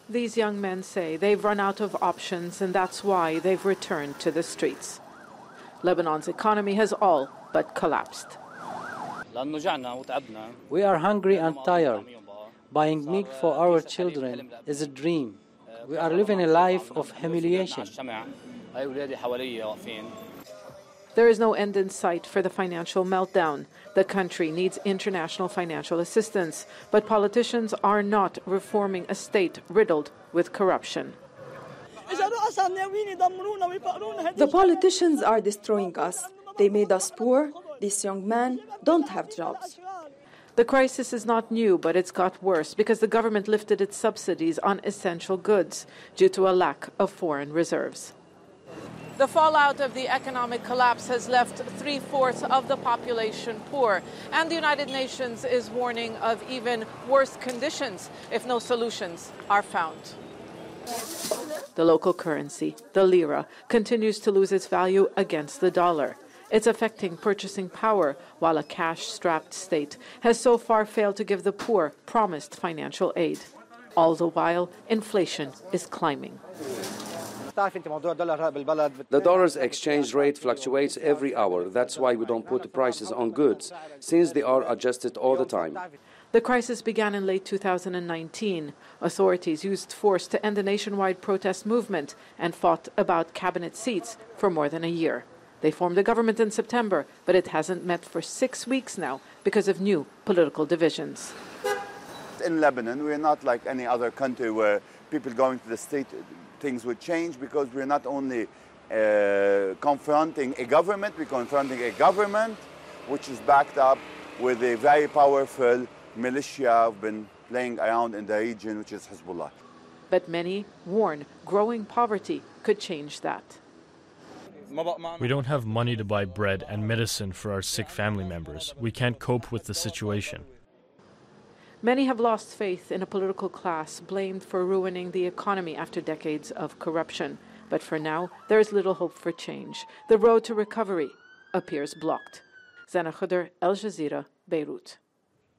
These young men say they've run out of options, and that's why they've returned to the streets. Lebanon's economy has all but collapsed. We are hungry and tired. Buying milk for our children is a dream. We are living a life of humiliation. There is no end in sight for the financial meltdown. The country needs international financial assistance, but politicians are not reforming a state riddled with corruption. The politicians are destroying us. They made us poor. These young men don't have jobs. The crisis is not new, but it's got worse because the government lifted its subsidies on essential goods due to a lack of foreign reserves. The fallout of the economic collapse has left 3/4 of the population poor, and the United Nations is warning of even worse conditions if no solutions are found. The local currency, the lira, continues to lose its value against the dollar. It's affecting purchasing power, while a cash-strapped state has so far failed to give the poor promised financial aid. All the while, inflation is climbing. The dollar's exchange rate fluctuates every hour. That's why we don't put the prices on goods, since they are adjusted all the time. The crisis began in late 2019. Authorities used force to end the nationwide protest movement and fought about cabinet seats for more than a year. They formed a government in September, but it hasn't met for 6 weeks now because of new political divisions. In Lebanon, we're not like any other country where people going to the state, things would change, because we're not only confronting a government, we're confronting a government which is backed up with a very powerful militia who've been playing around in the region, which is Hezbollah. But many warn growing poverty could change that. We don't have money to buy bread and medicine for our sick family members. We can't cope with the situation. Many have lost faith in a political class blamed for ruining the economy after decades of corruption. But for now, there is little hope for change. The road to recovery appears blocked. Zana Khudr, Al Jazeera, Beirut.